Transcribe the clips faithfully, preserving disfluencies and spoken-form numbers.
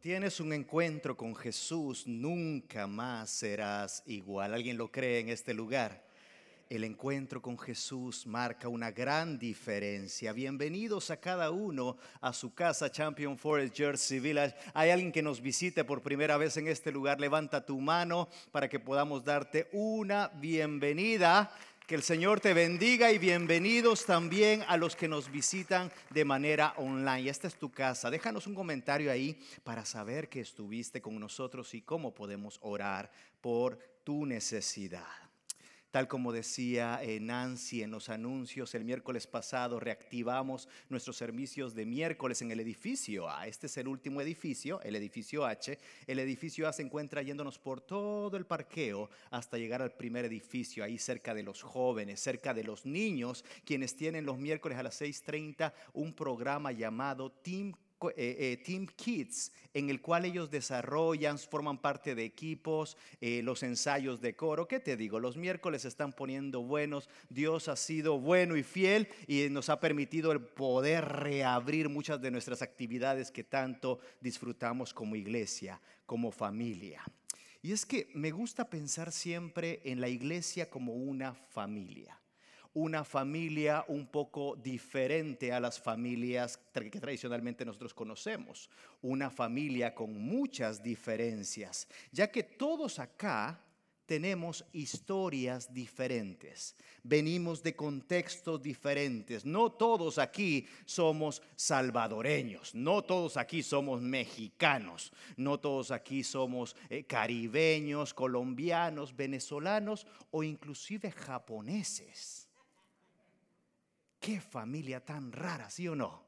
tienes un encuentro con Jesús, nunca más serás igual. ¿Alguien lo cree en este lugar? El encuentro con Jesús marca una gran diferencia. Bienvenidos a cada uno a su casa, Champion Forest Jersey Village. Hay alguien que nos visite por primera vez en este lugar. Levanta tu mano para que podamos darte una bienvenida. Que el Señor te bendiga y bienvenidos también a los que nos visitan de manera online. Esta es tu casa. Déjanos un comentario ahí para saber que estuviste con nosotros y cómo podemos orar por tu necesidad. Tal como decía eh, Nancy en los anuncios, el miércoles pasado reactivamos nuestros servicios de miércoles en el edificio A. Este es el último edificio, el edificio H. El edificio A se encuentra yéndonos por todo el parqueo hasta llegar al primer edificio, ahí cerca de los jóvenes, cerca de los niños, quienes tienen los miércoles a las seis treinta un programa llamado Team Eh, eh, Team Kids, en el cual ellos desarrollan, forman parte de equipos, eh, los ensayos de coro. ¿Qué te digo? Los miércoles se están poniendo buenos. Dios ha sido bueno y fiel y nos ha permitido el poder reabrir muchas de nuestras actividades que tanto disfrutamos como iglesia, como familia. Y es que me gusta pensar siempre en la iglesia como una familia. Una familia un poco diferente a las familias que tradicionalmente nosotros conocemos. Una familia con muchas diferencias, ya que todos acá tenemos historias diferentes. Venimos de contextos diferentes. No todos aquí somos salvadoreños. No todos aquí somos mexicanos. No todos aquí somos eh, caribeños, colombianos, venezolanos o inclusive japoneses. Qué familia tan rara, ¿sí o no?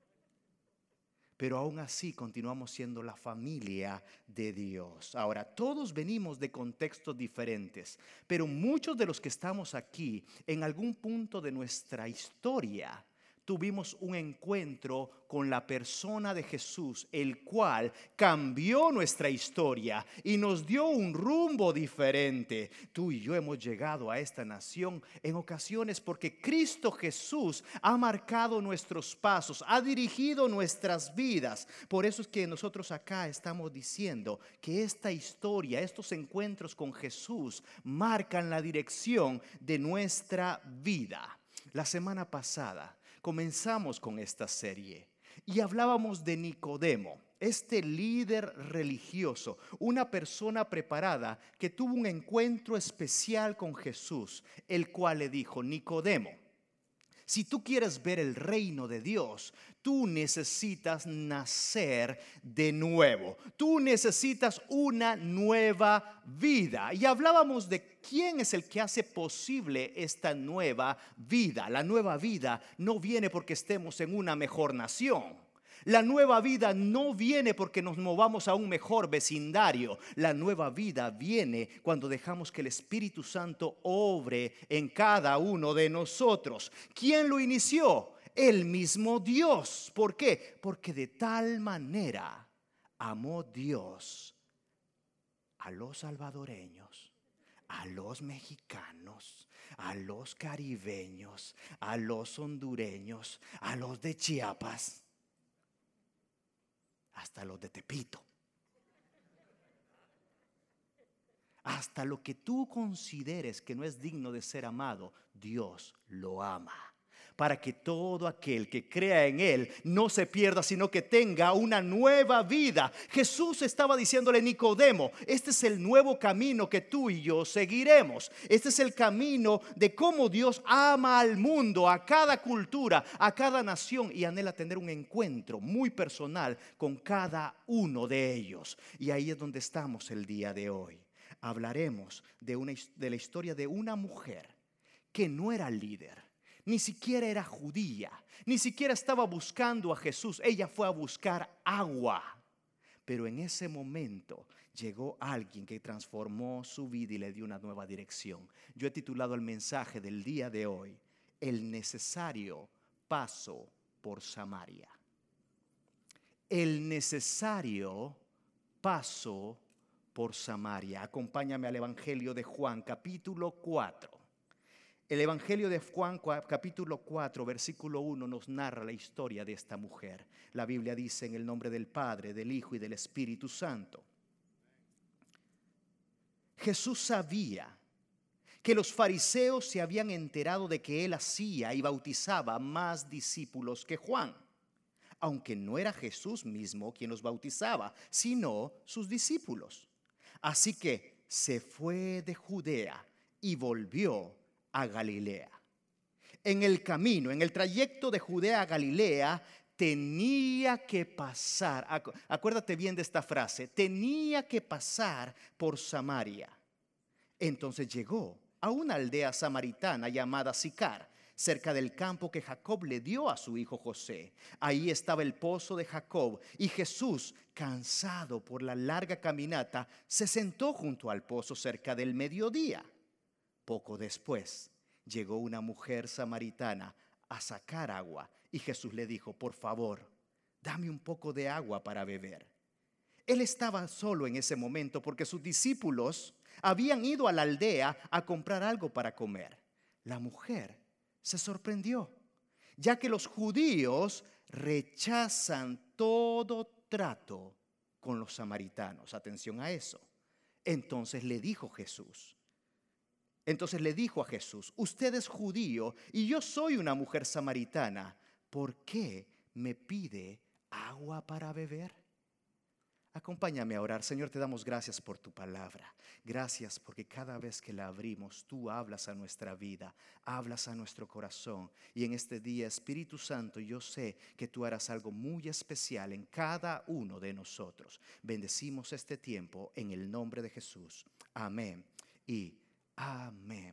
Pero aún así continuamos siendo la familia de Dios. Ahora, todos venimos de contextos diferentes, pero muchos de los que estamos aquí, en algún punto de nuestra historia, tuvimos un encuentro con la persona de Jesús, el cual cambió nuestra historia y nos dio un rumbo diferente. Tú y yo hemos llegado a esta nación en ocasiones porque Cristo Jesús ha marcado nuestros pasos, ha dirigido nuestras vidas. Por eso es que nosotros acá estamos diciendo que esta historia, estos encuentros con Jesús marcan la dirección de nuestra vida. La semana pasada comenzamos con esta serie y hablábamos de Nicodemo, este líder religioso, una persona preparada que tuvo un encuentro especial con Jesús, el cual le dijo: Nicodemo, si tú quieres ver el reino de Dios, tú necesitas nacer de nuevo. Tú necesitas una nueva vida. Y hablábamos de quién es el que hace posible esta nueva vida. La nueva vida no viene porque estemos en una mejor nación. La nueva vida no viene porque nos movamos a un mejor vecindario. La nueva vida viene cuando dejamos que el Espíritu Santo obre en cada uno de nosotros. ¿Quién lo inició? El mismo Dios. ¿Por qué? Porque de tal manera amó Dios a los salvadoreños, a los mexicanos, a los caribeños, a los hondureños, a los de Chiapas, hasta los de Tepito. Hasta lo que tú consideres que no es digno de ser amado, Dios lo ama. Para que todo aquel que crea en Él no se pierda, sino que tenga una nueva vida. Jesús estaba diciéndole a Nicodemo: este es el nuevo camino que tú y yo seguiremos. Este es el camino de cómo Dios ama al mundo, a cada cultura, a cada nación, y anhela tener un encuentro muy personal con cada uno de ellos. Y ahí es donde estamos el día de hoy. Hablaremos de, una, de la historia de una mujer que no era líder. Ni siquiera era judía, ni siquiera estaba buscando a Jesús. Ella fue a buscar agua. Pero en ese momento llegó alguien que transformó su vida y le dio una nueva dirección. Yo he titulado el mensaje del día de hoy: el necesario paso por Samaria. El necesario paso por Samaria. Acompáñame al Evangelio de Juan, capítulo cuatro. El Evangelio de Juan capítulo cuatro versículo uno nos narra la historia de esta mujer. La Biblia dice: en el nombre del Padre, del Hijo y del Espíritu Santo. Jesús sabía que los fariseos se habían enterado de que él hacía y bautizaba más discípulos que Juan, aunque no era Jesús mismo quien los bautizaba, sino sus discípulos. Así que se fue de Judea y volvió a Galilea. En el camino, en el trayecto de Judea a Galilea, tenía que pasar, acuérdate bien de esta frase, tenía que pasar por Samaria. Entonces llegó a una aldea samaritana llamada Sicar, cerca del campo que Jacob le dio a su hijo José. Ahí estaba el pozo de Jacob, y Jesús, cansado por la larga caminata, se sentó junto al pozo cerca del mediodía. Poco después llegó una mujer samaritana a sacar agua, y Jesús le dijo: por favor, dame un poco de agua para beber. Él estaba solo en ese momento porque sus discípulos habían ido a la aldea a comprar algo para comer. La mujer se sorprendió, ya que los judíos rechazan todo trato con los samaritanos. Atención a eso. Entonces le dijo Jesús, Entonces le dijo a Jesús: usted es judío y yo soy una mujer samaritana. ¿Por qué me pide agua para beber? Acompáñame a orar. Señor, te damos gracias por tu palabra. Gracias porque cada vez que la abrimos, tú hablas a nuestra vida, hablas a nuestro corazón. Y en este día, Espíritu Santo, yo sé que tú harás algo muy especial en cada uno de nosotros. Bendecimos este tiempo en el nombre de Jesús. Amén y amén.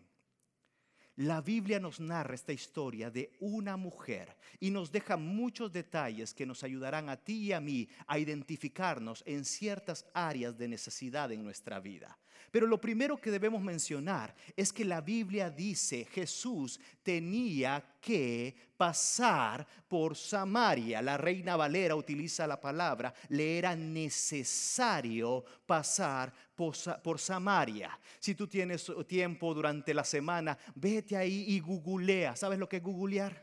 La Biblia nos narra esta historia de una mujer y nos deja muchos detalles que nos ayudarán a ti y a mí a identificarnos en ciertas áreas de necesidad en nuestra vida. Pero lo primero que debemos mencionar es que la Biblia dice: Jesús tenía que pasar por Samaria. La Reina Valera utiliza la palabra: le era necesario pasar por, por Samaria. Si tú tienes tiempo durante la semana, vete ahí y googlea. ¿Sabes lo que es googlear?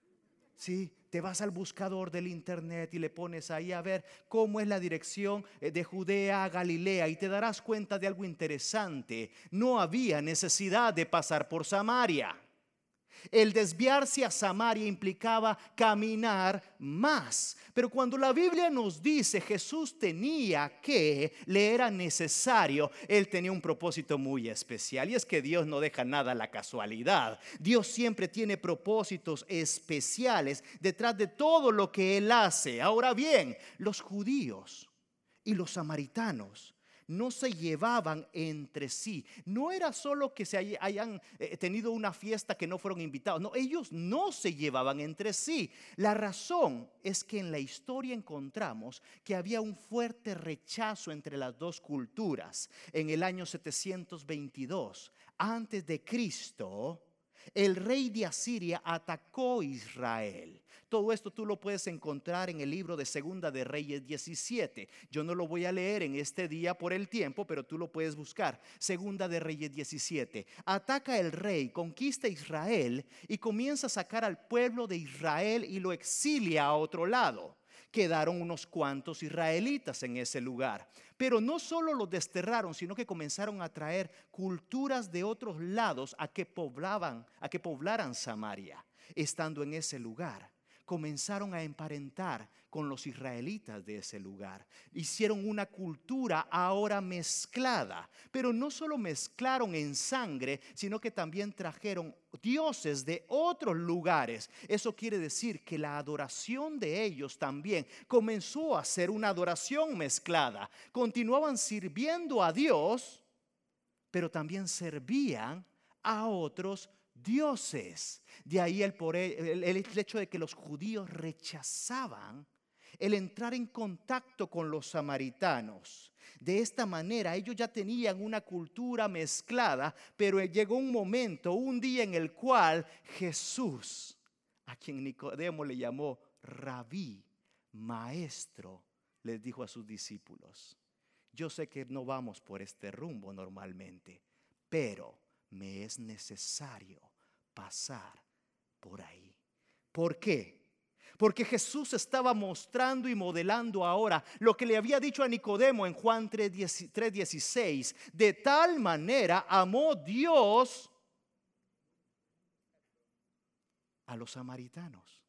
Sí, te vas al buscador del internet y le pones ahí a ver cómo es la dirección de Judea a Galilea, y te darás cuenta de algo interesante. No había necesidad de pasar por Samaria. El desviarse a Samaria implicaba caminar más. Pero cuando la Biblia nos dice Jesús tenía que, le era necesario, Él tenía un propósito muy especial. Y es que Dios no deja nada a la casualidad. Dios siempre tiene propósitos especiales detrás de todo lo que Él hace. Ahora bien, los judíos y los samaritanos no se llevaban entre sí. No era solo que se hayan tenido una fiesta que no fueron invitados. No, ellos no se llevaban entre sí. La razón es que en la historia encontramos que había un fuerte rechazo entre las dos culturas. En el año setecientos veintidós antes de Cristo, el rey de Asiria atacó a Israel. Todo esto tú lo puedes encontrar en el libro de Segunda de Reyes diecisiete. Yo no lo voy a leer en este día por el tiempo, pero tú lo puedes buscar. Segunda de Reyes diecisiete. Ataca el rey, conquista Israel y comienza a sacar al pueblo de Israel y lo exilia a otro lado. Quedaron unos cuantos israelitas en ese lugar. Pero no solo los desterraron, sino que comenzaron a traer culturas de otros lados a que poblaban, a que poblaran Samaria. Estando en ese lugar, comenzaron a emparentar con los israelitas de ese lugar. Hicieron una cultura ahora mezclada, pero no solo mezclaron en sangre, sino que también trajeron dioses de otros lugares. Eso quiere decir que la adoración de ellos también comenzó a ser una adoración mezclada. Continuaban sirviendo a Dios, pero también servían a otros dioses. De ahí el, por el, el hecho de que los judíos rechazaban el entrar en contacto con los samaritanos. De esta manera ellos ya tenían una cultura mezclada, pero llegó un momento, un día en el cual Jesús, a quien Nicodemo le llamó rabí, maestro, les dijo a sus discípulos: yo sé que no vamos por este rumbo normalmente, pero me es necesario pasar por ahí. ¿Por qué? Porque Jesús estaba mostrando y modelando ahora lo que le había dicho a Nicodemo en Juan tres dieciséis. De tal manera amó Dios a los samaritanos.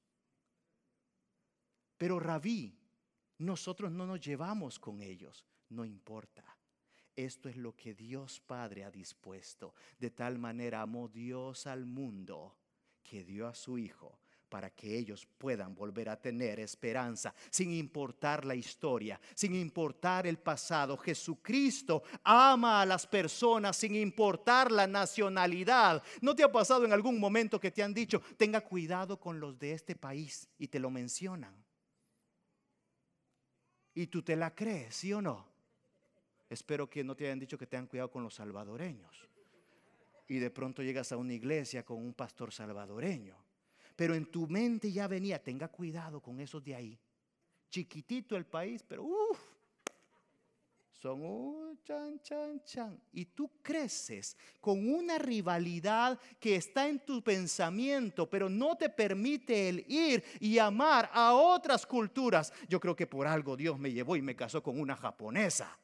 Pero Rabí, nosotros no nos llevamos con ellos. No importa. Esto es lo que Dios Padre ha dispuesto. De tal manera amó Dios al mundo que dio a su Hijo para que ellos puedan volver a tener esperanza, sin importar la historia, sin importar el pasado. Jesucristo ama a las personas sin importar la nacionalidad. ¿No te ha pasado en algún momento que te han dicho, tenga cuidado con los de este país, y te lo mencionan? Y tú te la crees, ¿sí o no? Espero que no te hayan dicho que tengan cuidado con los salvadoreños. Y de pronto llegas a una iglesia con un pastor salvadoreño. Pero en tu mente ya venía, tenga cuidado con esos de ahí. Chiquitito el país, pero uff, son un chan, chan, chan. Y tú creces con una rivalidad que está en tu pensamiento, pero no te permite el ir y amar a otras culturas. Yo creo que por algo Dios me llevó y me casó con una japonesa.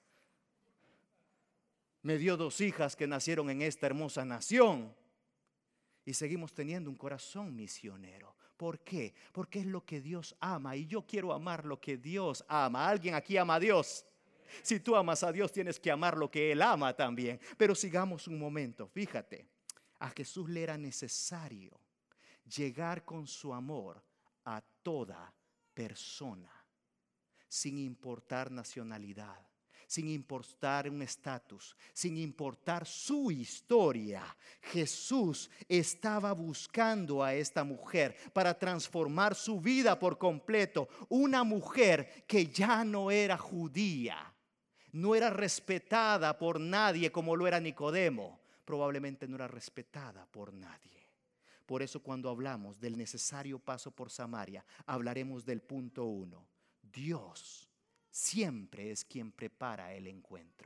Me dio dos hijas que nacieron en esta hermosa nación. Y seguimos teniendo un corazón misionero. ¿Por qué? Porque es lo que Dios ama y yo quiero amar lo que Dios ama. ¿Alguien aquí ama a Dios? Si tú amas a Dios, tienes que amar lo que Él ama también. Pero sigamos un momento. Fíjate, a Jesús le era necesario llegar con su amor a toda persona, sin importar nacionalidad, sin importar un estatus, sin importar su historia. Jesús estaba buscando a esta mujer para transformar su vida por completo. Una mujer que ya no era judía, no era respetada por nadie como lo era Nicodemo. Probablemente no era respetada por nadie. Por eso cuando hablamos del necesario paso por Samaria, hablaremos del punto uno. Dios siempre es quien prepara el encuentro.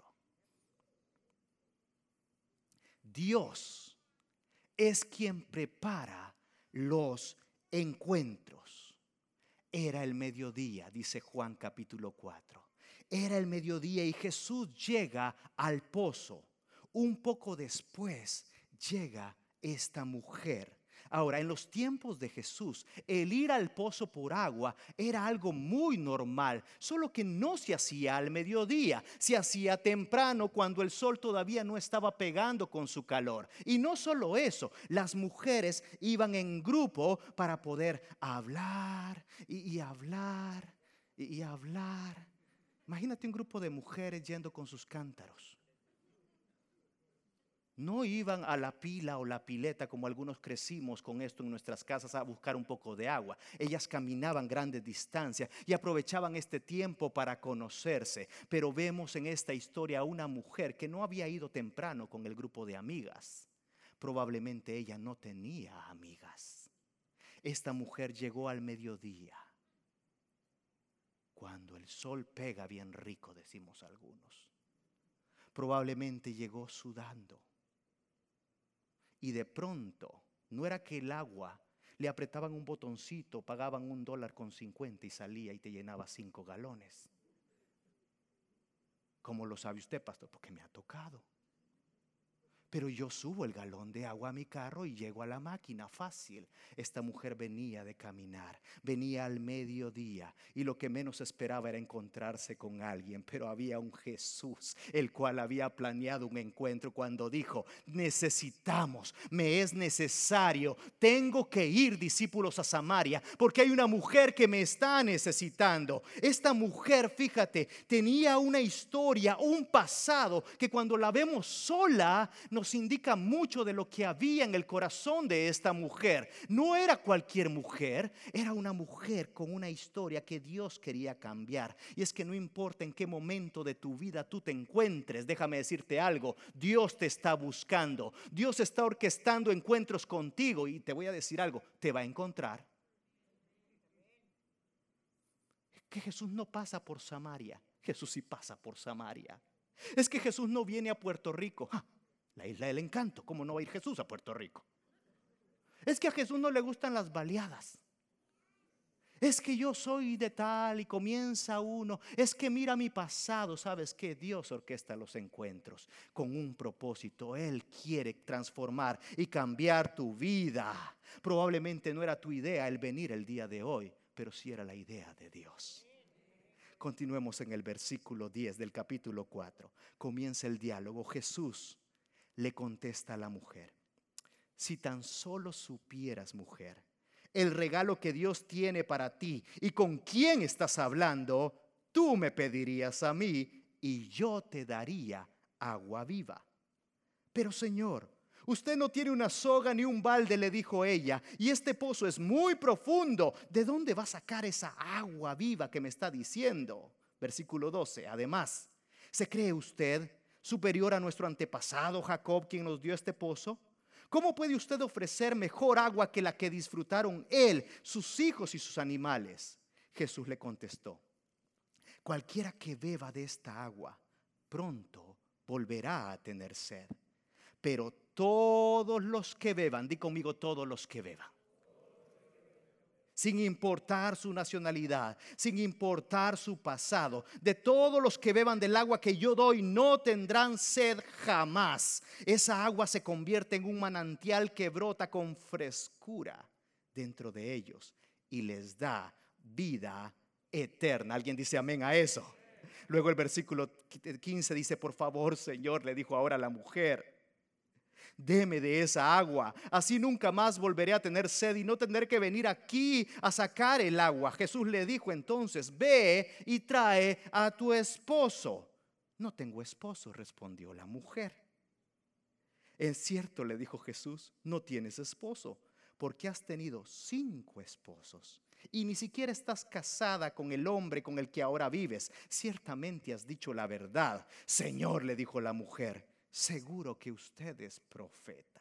Dios es quien prepara los encuentros. Era el mediodía, dice Juan capítulo cuatro. Era el mediodía y Jesús llega al pozo. Un poco después llega esta mujer. Ahora, en los tiempos de Jesús, el ir al pozo por agua era algo muy normal, solo que no se hacía al mediodía, se hacía temprano cuando el sol todavía no estaba pegando con su calor. Y no solo eso, las mujeres iban en grupo para poder hablar y, y hablar y, y hablar. Imagínate un grupo de mujeres yendo con sus cántaros. No iban a la pila o la pileta como algunos crecimos con esto en nuestras casas a buscar un poco de agua. Ellas caminaban grandes distancias y aprovechaban este tiempo para conocerse. Pero vemos en esta historia a una mujer que no había ido temprano con el grupo de amigas. Probablemente ella no tenía amigas. Esta mujer llegó al mediodía, cuando el sol pega bien rico, decimos algunos. Probablemente llegó sudando. Y de pronto, no era que el agua, le apretaban un botoncito, pagaban un dólar con cincuenta y salía y te llenaba cinco galones. ¿Cómo lo sabe usted, pastor? Porque me ha tocado. Pero yo subo el galón de agua a mi carro y llego a la máquina fácil. Esta mujer venía de caminar, venía al mediodía y lo que menos esperaba era encontrarse con alguien. Pero había un Jesús, el cual había planeado un encuentro cuando dijo, necesitamos, me es necesario, tengo que ir, discípulos, a Samaria, porque hay una mujer que me está necesitando. Esta mujer, fíjate, tenía una historia, un pasado que cuando la vemos sola nos indica mucho de lo que había en el corazón de esta mujer. No era cualquier mujer, era una mujer con una historia que Dios quería cambiar. Y es que no importa en qué momento de tu vida tú te encuentres, déjame decirte algo, Dios te está buscando, Dios está orquestando encuentros contigo y te voy a decir algo, te va a encontrar. Es que Jesús no pasa por Samaria, Jesús sí pasa por Samaria. Es que Jesús no viene a Puerto Rico. ¡Ah! La isla del encanto, ¿cómo no va a ir Jesús a Puerto Rico? Es que a Jesús no le gustan las baleadas. Es que yo soy de tal y comienza uno. Es que mira mi pasado. ¿Sabes qué? Dios orquesta los encuentros con un propósito. Él quiere transformar y cambiar tu vida. Probablemente no era tu idea el venir el día de hoy, pero sí era la idea de Dios. Continuemos en el versículo diez del capítulo cuatro. Comienza el diálogo. Jesús le contesta a la mujer: si tan solo supieras, mujer, el regalo que Dios tiene para ti y con quién estás hablando, tú me pedirías a mí y yo te daría agua viva. Pero Señor, usted no tiene una soga ni un balde, le dijo ella, y este pozo es muy profundo. ¿De dónde va a sacar esa agua viva que me está diciendo? Versículo doce. Además, ¿se cree usted superior a nuestro antepasado Jacob, quien nos dio este pozo? ¿Cómo puede usted ofrecer mejor agua que la que disfrutaron él, sus hijos y sus animales? Jesús le contestó: cualquiera que beba de esta agua pronto volverá a tener sed. Pero todos los que beban, di conmigo, todos los que beban, sin importar su nacionalidad, sin importar su pasado, de todos los que beban del agua que yo doy, no tendrán sed jamás. Esa agua se convierte en un manantial que brota con frescura dentro de ellos y les da vida eterna. ¿Alguien dice amén a eso? Luego el versículo quince dice: por favor, Señor, le dijo ahora a la mujer, deme de esa agua, así nunca más volveré a tener sed y no tendré que venir aquí a sacar el agua. Jesús le dijo entonces: ve y trae a tu esposo. No tengo esposo, respondió la mujer. Es cierto, le dijo Jesús, no tienes esposo, porque has tenido cinco esposos y ni siquiera estás casada con el hombre con el que ahora vives. Ciertamente has dicho la verdad. Señor, le dijo la mujer, seguro que usted es profeta.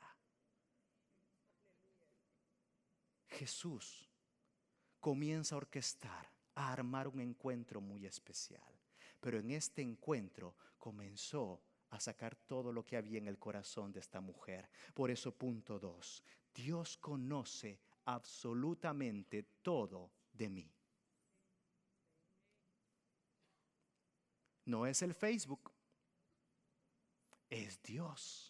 Jesús comienza a orquestar, a armar un encuentro muy especial. Pero en este encuentro comenzó a sacar todo lo que había en el corazón de esta mujer. Por eso, punto dos, Dios conoce absolutamente todo de mí. No es el Facebook, es Dios.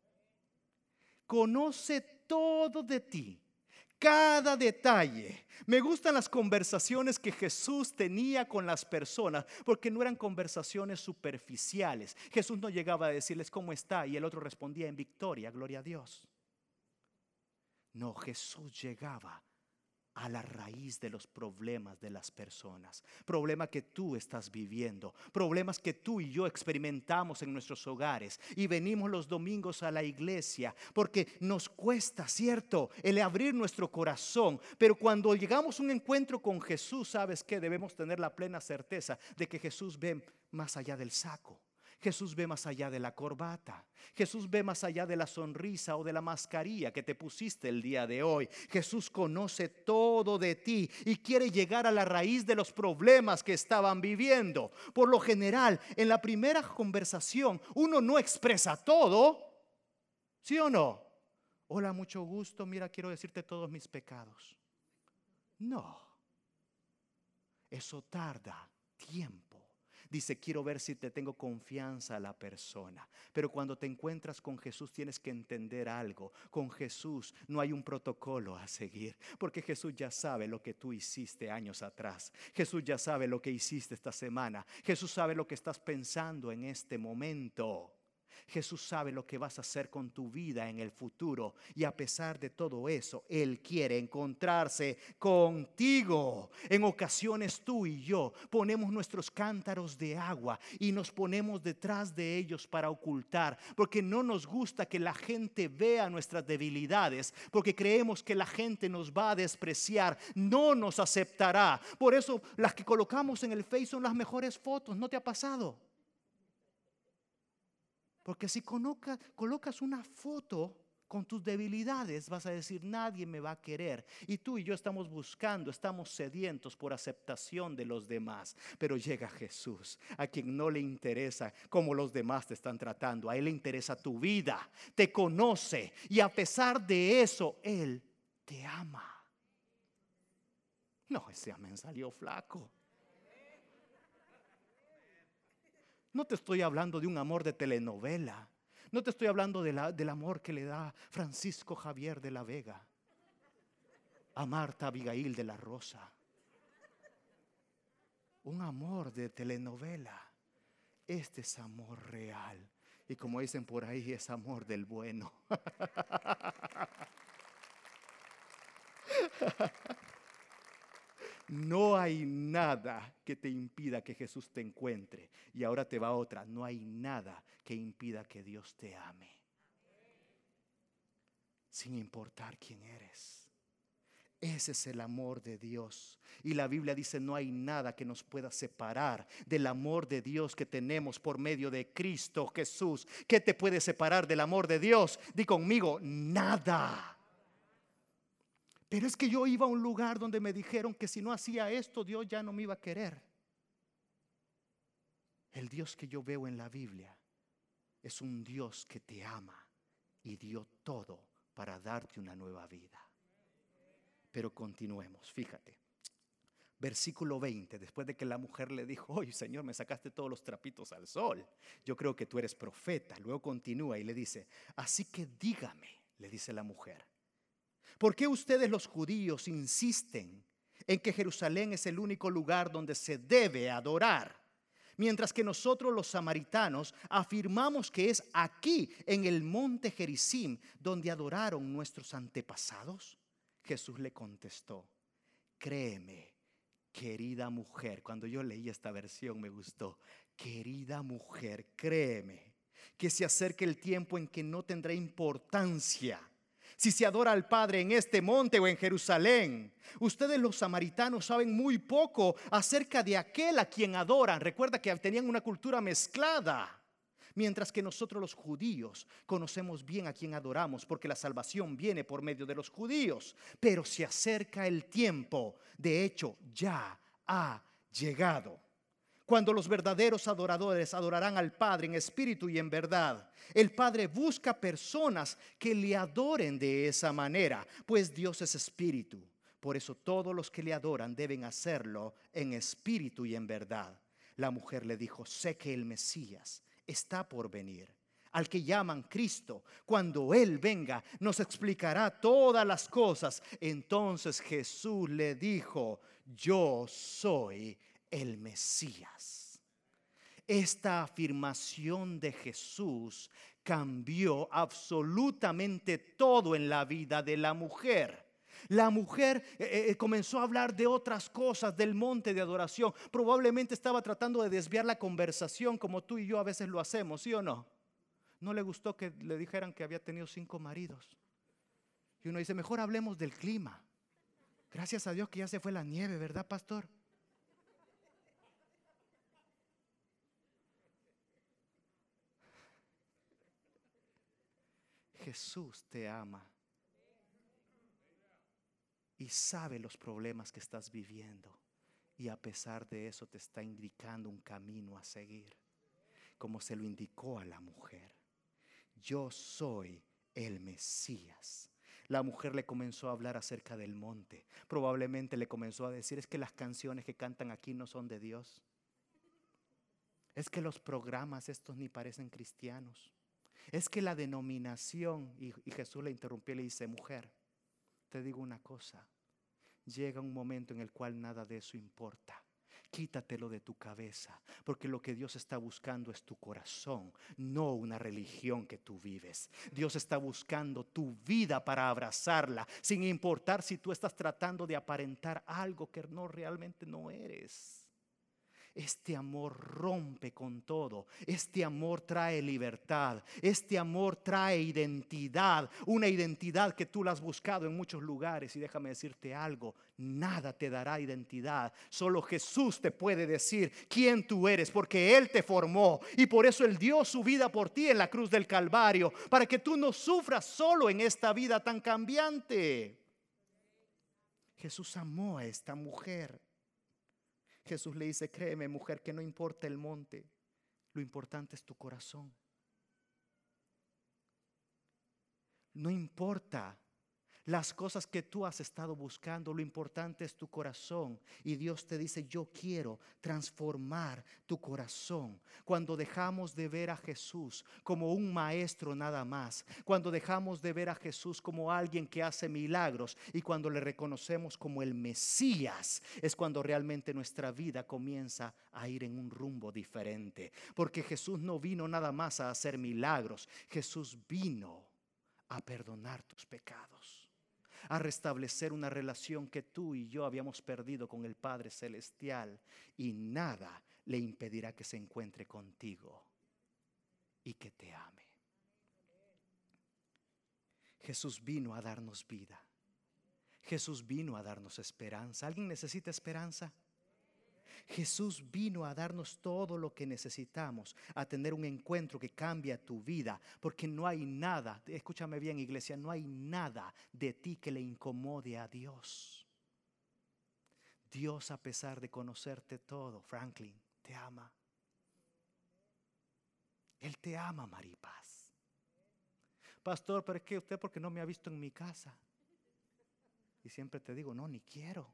Conoce todo de ti, cada detalle. Me gustan las conversaciones que Jesús tenía con las personas, porque no eran conversaciones superficiales. Jesús no llegaba a decirles cómo está y el otro respondía en victoria, gloria a Dios. No, Jesús llegaba a la raíz de los problemas de las personas, problemas que tú estás viviendo, problemas que tú y yo experimentamos en nuestros hogares, y venimos los domingos a la iglesia porque nos cuesta, ¿cierto?, el abrir nuestro corazón. Pero cuando llegamos a un encuentro con Jesús, ¿sabes qué? Debemos tener la plena certeza de que Jesús ve más allá del saco. Jesús ve más allá de la corbata. Jesús ve más allá de la sonrisa o de la mascarilla que te pusiste el día de hoy. Jesús conoce todo de ti y quiere llegar a la raíz de los problemas que estaban viviendo. Por lo general, en la primera conversación, uno no expresa todo. ¿Sí o no? Hola, mucho gusto. Mira, quiero decirte todos mis pecados. No. Eso tarda tiempo. Dice, quiero ver si te tengo confianza a la persona. Pero cuando te encuentras con Jesús tienes que entender algo. Con Jesús no hay un protocolo a seguir, porque Jesús ya sabe lo que tú hiciste años atrás. Jesús ya sabe lo que hiciste esta semana. Jesús sabe lo que estás pensando en este momento. Jesús sabe lo que vas a hacer con tu vida en el futuro, y a pesar de todo eso, Él quiere encontrarse contigo. En ocasiones tú y yo ponemos nuestros cántaros de agua y nos ponemos detrás de ellos para ocultar, porque no nos gusta que la gente vea nuestras debilidades, porque creemos que la gente nos va a despreciar, no nos aceptará. Por eso las que colocamos en el Face son las mejores fotos. ¿No te ha pasado? Porque si coloca, colocas una foto con tus debilidades, vas a decir, nadie me va a querer. Y tú y yo estamos buscando, estamos sedientos por aceptación de los demás. Pero llega Jesús, a quien no le interesa cómo los demás te están tratando. A Él le interesa tu vida, te conoce. Y a pesar de eso, Él te ama. No, ese amén salió flaco. No te estoy hablando de un amor de telenovela. No te estoy hablando de la, del amor que le da Francisco Javier de la Vega a Marta Abigail de la Rosa. Un amor de telenovela. Este es amor real. Y como dicen por ahí, es amor del bueno. No hay nada que te impida que Jesús te encuentre. Y ahora te va otra. No hay nada que impida que Dios te ame. Sin importar quién eres. Ese es el amor de Dios. Y la Biblia dice: no hay nada que nos pueda separar del amor de Dios que tenemos por medio de Cristo Jesús. ¿Qué te puede separar del amor de Dios? Di conmigo: nada. Pero es que yo iba a un lugar donde me dijeron que si no hacía esto, Dios ya no me iba a querer. El Dios que yo veo en la Biblia es un Dios que te ama y dio todo para darte una nueva vida. Pero continuemos, fíjate. Versículo veinte, después de que la mujer le dijo: oye, Señor, me sacaste todos los trapitos al sol, yo creo que tú eres profeta. Luego continúa y le dice: así que dígame, le dice la mujer, ¿por qué ustedes los judíos insisten en que Jerusalén es el único lugar donde se debe adorar, mientras que nosotros los samaritanos afirmamos que es aquí en el monte Gerizim donde adoraron nuestros antepasados? Jesús le contestó: créeme, querida mujer. Cuando yo leí esta versión me gustó. Querida mujer, créeme que se acerca el tiempo en que no tendrá importancia si se adora al Padre en este monte o en Jerusalén. Ustedes los samaritanos saben muy poco acerca de aquel a quien adoran. Recuerda que tenían una cultura mezclada. Mientras que nosotros los judíos conocemos bien a quien adoramos, porque la salvación viene por medio de los judíos. Pero se acerca el tiempo, de hecho ya ha llegado, cuando los verdaderos adoradores adorarán al Padre en espíritu y en verdad. El Padre busca personas que le adoren de esa manera, pues Dios es espíritu. Por eso todos los que le adoran deben hacerlo en espíritu y en verdad. La mujer le dijo: sé que el Mesías está por venir, al que llaman Cristo. Cuando Él venga, nos explicará todas las cosas. Entonces Jesús le dijo: yo soy el Mesías. Esta afirmación de Jesús cambió absolutamente todo en la vida de la mujer. La mujer eh, eh, comenzó a hablar de otras cosas del monte de adoración. Probablemente estaba tratando de desviar la conversación, como tú y yo a veces lo hacemos, ¿sí o no? No le gustó que le dijeran que había tenido cinco maridos. Y uno dice: mejor hablemos del clima. Gracias a Dios que ya se fue la nieve, ¿verdad, pastor? Jesús te ama y sabe los problemas que estás viviendo, y a pesar de eso te está indicando un camino a seguir, como se lo indicó a la mujer. Yo soy el Mesías. La mujer le comenzó a hablar acerca del monte. Probablemente le comenzó a decir: es que las canciones que cantan aquí no son de Dios. Es que los programas estos ni parecen cristianos. Es que la denominación. Y, y Jesús le interrumpió y le dice: mujer, te digo una cosa, llega un momento en el cual nada de eso importa. Quítatelo de tu cabeza, porque lo que Dios está buscando es tu corazón, no una religión que tú vives. Dios está buscando tu vida para abrazarla, sin importar si tú estás tratando de aparentar algo que no realmente no eres. Este amor rompe con todo. Este amor trae libertad. Este amor trae identidad. Una identidad que tú la has buscado en muchos lugares. Y déjame decirte algo: nada te dará identidad. Solo Jesús te puede decir quién tú eres, porque Él te formó. Y por eso Él dio su vida por ti en la cruz del Calvario, para que tú no sufras solo en esta vida tan cambiante. Jesús amó a esta mujer. Jesús le dice: créeme, mujer, que no importa el monte, lo importante es tu corazón. No importa Las cosas que tú has estado buscando, lo importante es tu corazón. Y Dios te dice, yo quiero transformar tu corazón. Cuando dejamos de ver a Jesús como un maestro nada más, cuando dejamos de ver a Jesús como alguien que hace milagros y cuando le reconocemos como el Mesías, es cuando realmente nuestra vida comienza a ir en un rumbo diferente. Porque Jesús no vino nada más a hacer milagros, Jesús vino a perdonar tus pecados, a restablecer una relación que tú y yo habíamos perdido con el Padre Celestial, y nada le impedirá que se encuentre contigo y que te ame. Jesús vino a darnos vida. Jesús vino a darnos esperanza. ¿Alguien necesita esperanza? Jesús vino a darnos todo lo que necesitamos, a tener un encuentro que cambia tu vida, porque no hay nada, escúchame bien, iglesia, no hay nada de ti que le incomode a Dios. Dios, a pesar de conocerte todo, Franklin, te ama. Él te ama, Maripaz. Pastor, pero es que usted, porque no me ha visto en mi casa. Y siempre te digo, no, ni quiero.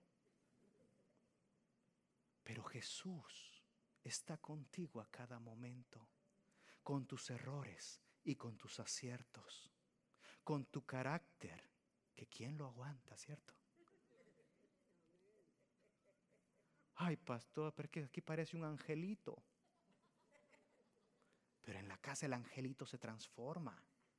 Pero Jesús está contigo a cada momento, con tus errores y con tus aciertos, con tu carácter, que quién lo aguanta, ¿cierto? Ay, pastor, pero es que aquí parece un angelito. Pero en la casa el angelito se transforma.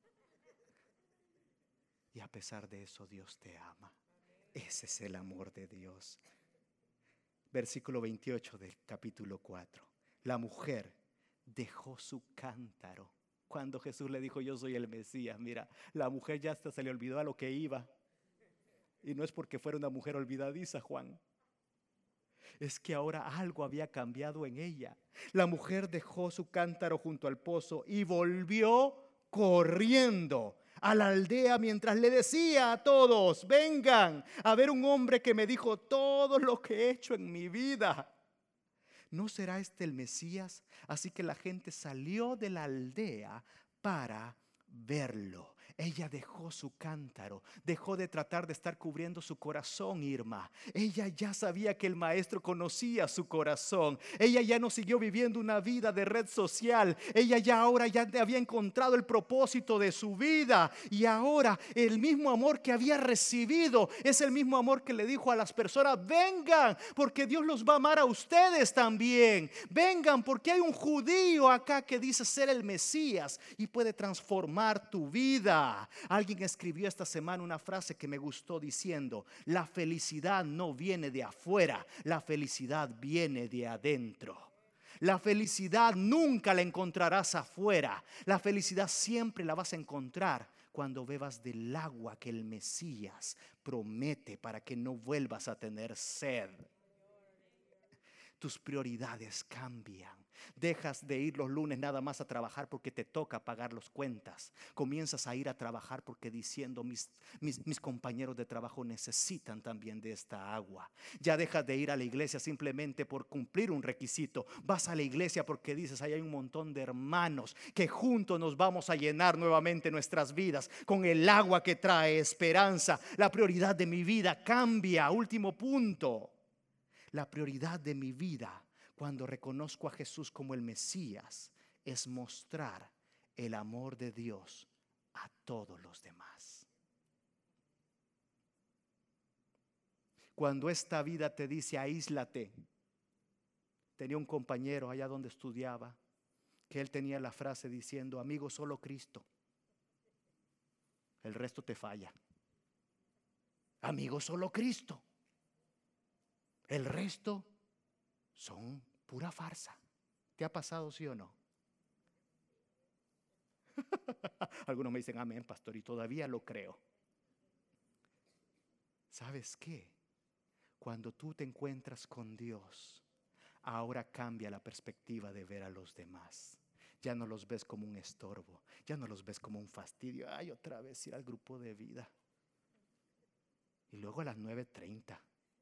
Y a pesar de eso, Dios te ama. Ese es el amor de Dios. Versículo veintiocho del capítulo cuatro. La mujer dejó su cántaro. Cuando Jesús le dijo, yo soy el Mesías, mira, la mujer ya hasta se le olvidó a lo que iba. Y no es porque fuera una mujer olvidadiza, Juan. Es que ahora algo había cambiado en ella. La mujer dejó su cántaro junto al pozo y volvió corriendo a la aldea mientras le decía a todos, vengan a ver un hombre que me dijo todo lo que he hecho en mi vida. ¿No será este el Mesías? Así que la gente salió de la aldea para verlo. Ella dejó su cántaro, dejó de tratar de estar cubriendo su corazón, Irma. Ella ya sabía que el maestro conocía su corazón. Ella ya no siguió viviendo una vida de red social. Ella ya ahora ya había encontrado el propósito de su vida. Y ahora el mismo amor que había recibido es el mismo amor que le dijo a las personas, vengan, porque Dios los va a amar a ustedes también. Vengan, porque hay un judío acá que dice ser el Mesías y puede transformar tu vida. Alguien escribió esta semana una frase que me gustó diciendo, la felicidad no viene de afuera, la felicidad viene de adentro. La felicidad nunca la encontrarás afuera, la felicidad siempre la vas a encontrar cuando bebas del agua que el Mesías promete para que no vuelvas a tener sed. Tus prioridades cambian. Dejas de ir los lunes nada más a trabajar porque te toca pagar las cuentas. Comienzas a ir a trabajar porque diciendo mis, mis, mis compañeros de trabajo necesitan también de esta agua. Ya dejas de ir a la iglesia simplemente por cumplir un requisito. Vas a la iglesia porque dices, ahí hay un montón de hermanos que juntos nos vamos a llenar nuevamente nuestras vidas con el agua que trae esperanza. La prioridad de mi vida cambia. Último punto. La prioridad de mi vida cuando reconozco a Jesús como el Mesías es mostrar el amor de Dios a todos los demás. Cuando esta vida te dice aíslate, tenía un compañero allá donde estudiaba que él tenía la frase diciendo, amigo, solo Cristo, el resto te falla. Amigo, solo Cristo, el resto son pura farsa. ¿Te ha pasado, sí o no? Algunos me dicen amén, pastor, y todavía lo creo. ¿Sabes qué? Cuando tú te encuentras con Dios, ahora cambia la perspectiva de ver a los demás. Ya no los ves como un estorbo, ya no los ves como un fastidio. Ay, otra vez ir al grupo de vida. Y luego a las nueve treinta.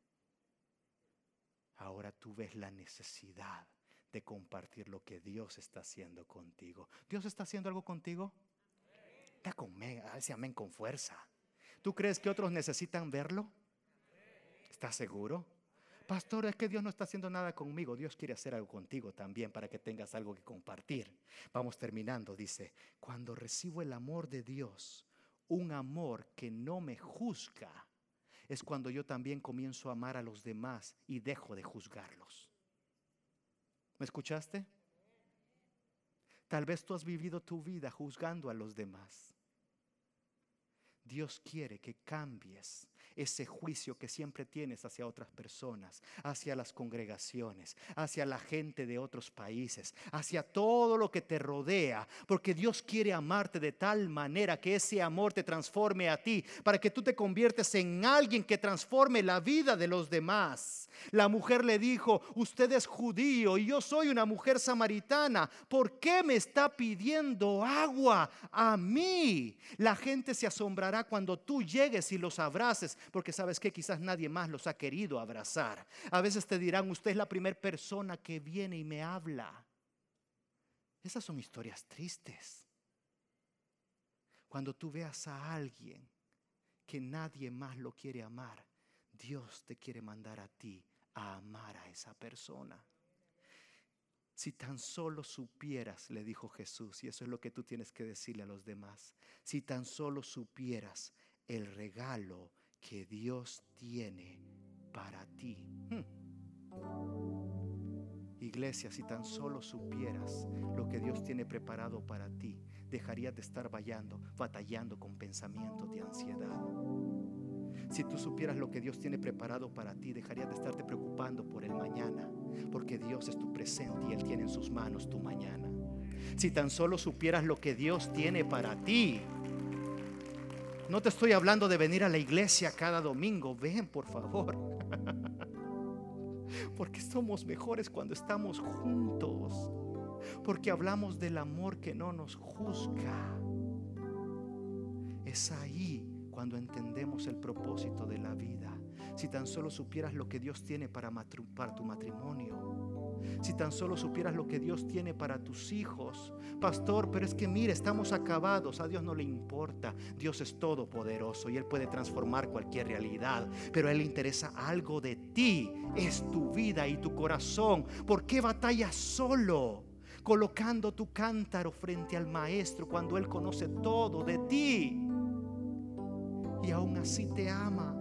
Ahora tú ves la necesidad de compartir lo que Dios está haciendo contigo. ¿Dios está haciendo algo contigo? Está conmigo, ese amén con fuerza. ¿Tú crees que otros necesitan verlo? ¿Estás seguro? Pastor, es que Dios no está haciendo nada conmigo. Dios quiere hacer algo contigo también para que tengas algo que compartir. Vamos terminando, dice, cuando recibo el amor de Dios, un amor que no me juzga, es cuando yo también comienzo a amar a los demás y dejo de juzgarlos. ¿Me escuchaste? Tal vez tú has vivido tu vida juzgando a los demás. Dios quiere que cambies ese juicio que siempre tienes hacia otras personas, hacia las congregaciones, hacia la gente de otros países, hacia todo lo que te rodea, porque Dios quiere amarte de tal manera que ese amor te transforme a ti, para que tú te conviertes en alguien que transforme la vida de los demás. La mujer le dijo, usted es judío y yo soy una mujer samaritana, ¿por qué me está pidiendo agua a mí? La gente se asombrará cuando tú llegues y los abraces, porque sabes que quizás nadie más los ha querido abrazar. A veces te dirán, usted es la primera persona que viene y me habla. Esas son historias tristes. Cuando tú veas a alguien que nadie más lo quiere amar, Dios te quiere mandar a ti a amar a esa persona. Si tan solo supieras, le dijo Jesús, y eso es lo que tú tienes que decirle a los demás, si tan solo supieras el regalo que Dios tiene para ti. Hmm. Iglesia, si tan solo supieras lo que Dios tiene preparado para ti, dejarías de estar batallando, batallando con pensamientos de ansiedad. Si tú supieras lo que Dios tiene preparado para ti, dejarías de estarte preocupando por el mañana, porque Dios es tu presente y Él tiene en sus manos tu mañana. Si tan solo supieras lo que Dios tiene para ti. No te estoy hablando de venir a la iglesia cada domingo. Ven, por favor. Porque somos mejores cuando estamos juntos. Porque hablamos del amor que no nos juzga. Es ahí cuando entendemos el propósito de la vida. Si tan solo supieras lo que Dios tiene para, matru- para tu matrimonio. Si tan solo supieras lo que Dios tiene para tus hijos. Pastor, pero es que mire, estamos acabados. A Dios no le importa. Dios es todopoderoso y Él puede transformar cualquier realidad. Pero a Él le interesa algo de ti. Es tu vida y tu corazón. ¿Por qué batallas solo? Colocando tu cántaro frente al Maestro cuando Él conoce todo de ti. Y aún así te ama.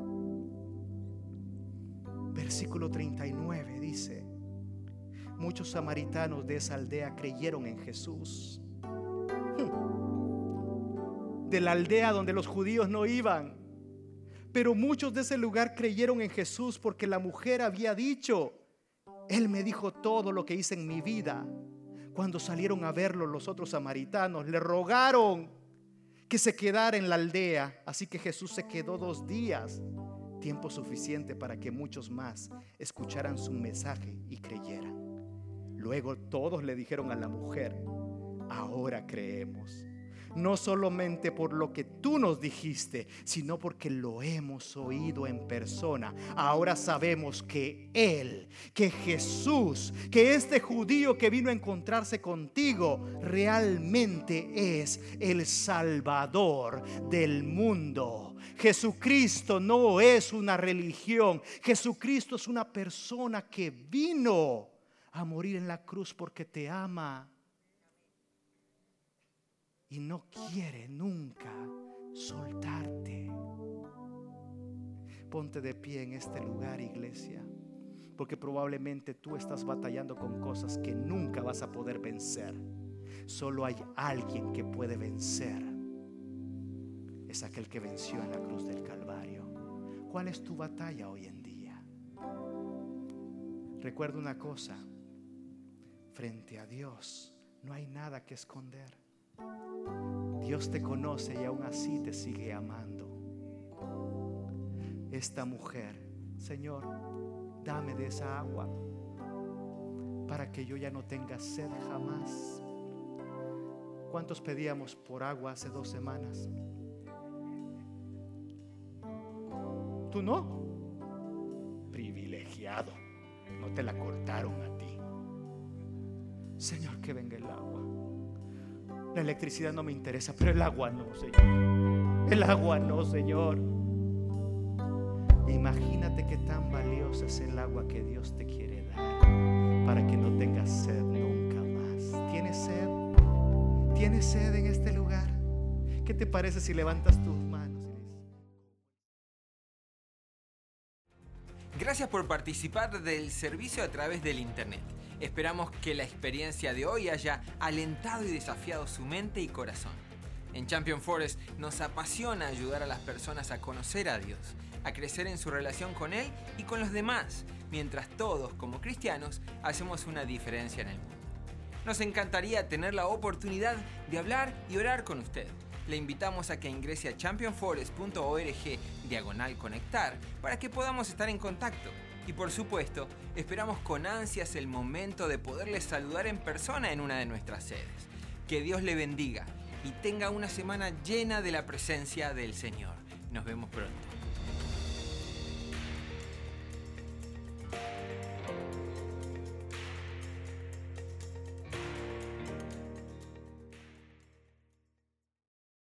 Versículo treinta y nueve dice: muchos samaritanos de esa aldea creyeron en Jesús. De la aldea donde los judíos no iban. Pero muchos de ese lugar creyeron en Jesús porque la mujer había dicho: Él me dijo todo lo que hice en mi vida. Cuando salieron a verlo los otros samaritanos, le rogaron que se quedara en la aldea. Así que Jesús se quedó dos días, tiempo suficiente para que muchos más escucharan su mensaje y creyeran. Luego todos le dijeron a la mujer: ahora creemos, no solamente por lo que tú nos dijiste, sino porque lo hemos oído en persona. Ahora sabemos que Él, que Jesús, que este judío que vino a encontrarse contigo, realmente es el Salvador del mundo. Jesucristo no es una religión. Jesucristo es una persona que vino a morir en la cruz porque te ama y no quiere nunca soltarte. Ponte de pie en este lugar, iglesia, porque probablemente tú estás batallando con cosas que nunca vas a poder vencer. Solo hay alguien que puede vencer. Es aquel que venció en la cruz del Calvario. ¿Cuál es tu batalla hoy en día? Recuerda una cosa: frente a Dios no hay nada que esconder. Dios te conoce y aún así te sigue amando. Esta mujer: Señor, dame de esa agua para que yo ya no tenga sed jamás. ¿Cuántos pedíamos por agua hace dos semanas? ¿Tú no? Privilegiado, no te la cortaron a ti. Señor, que venga el agua. La electricidad no me interesa, pero el agua no, Señor. El agua no, Señor. Imagínate qué tan valiosa es el agua que Dios te quiere dar para que no tengas sed nunca más. ¿Tienes sed? ¿Tienes sed en este lugar? ¿Qué te parece si levantas tus manos? Gracias por participar del servicio a través del internet. Esperamos que la experiencia de hoy haya alentado y desafiado su mente y corazón. En Champion Forest nos apasiona ayudar a las personas a conocer a Dios, a crecer en su relación con Él y con los demás, mientras todos, como cristianos, hacemos una diferencia en el mundo. Nos encantaría tener la oportunidad de hablar y orar con usted. Le invitamos a que ingrese a champion forest punto org diagonal conectar para que podamos estar en contacto. Y por supuesto, esperamos con ansias el momento de poderle saludar en persona en una de nuestras sedes. Que Dios le bendiga y tenga una semana llena de la presencia del Señor. Nos vemos pronto.